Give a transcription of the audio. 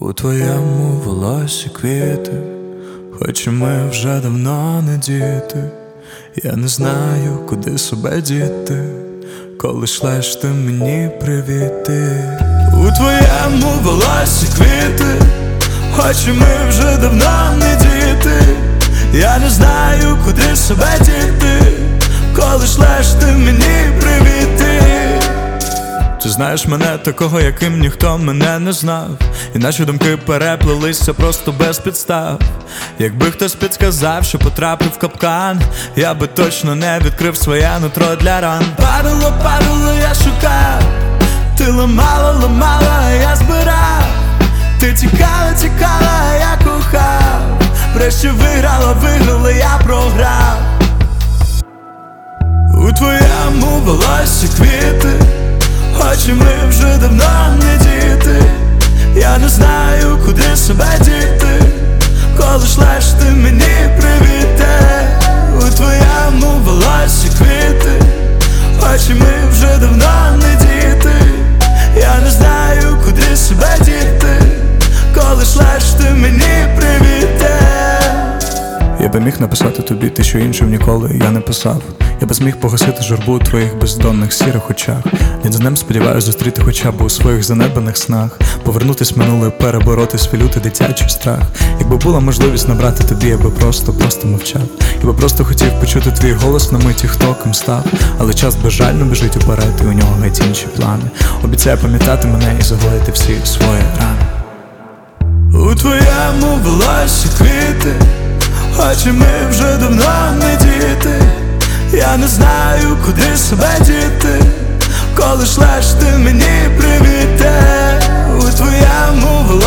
У твоєму волосі квіти, хоч і ми вже давно не діти. Я не знаю, куди себе діти, коли шлеш ти мені привіти. У твоєму волосі квіти, хоч і ми вже давно не діти. Я не знаю, куди себе діти, коли шлеш ти мені привіти. Ти знаєш мене такого, яким ніхто мене не знав, і наші думки переплелися просто без підстав. Якби хтось підсказав, що потрапив в капкан, я би точно не відкрив своє нутро для ран. Падало, падало, я шукав, ти ламала, ламала, а я збирав. Ти тікала, тікала, а я кохав. Врешті виграла, виграла, я програв. У твоєму волосі квіти, хоч і ми вже давно не діти. Я не знаю, куди себе діти, коли шлеш ти мені привіти. У твоєму волосі квіти, хоч і ми вже давно не діти. Я не знаю, куди себе діти, коли шлеш ти мені привіти. Я би міг написати тобі те, що іншим ніколи я не писав. Я би зміг погасити журбу у твоїх бездонних сірих очах. День за днем сподіваюсь зустріти хоча б у своїх занедбаних снах. Повернутись в минуле, перебороти свій лютий дитячий страх. Якби була можливість набрати тобі, я би просто мовчав. Я би просто хотів почути твій голос на миті, хто ким став. Але час безжально біжить уперед, і у нього геть інші плани. Обіцяю пам'ятати мене і загоїти всі свої рани. У твоєму волосі квіти, хоч і ми вже давно не діти. Я не знаю, куди себе діти, коли шлеш ти мені привіти. У твоєму волосі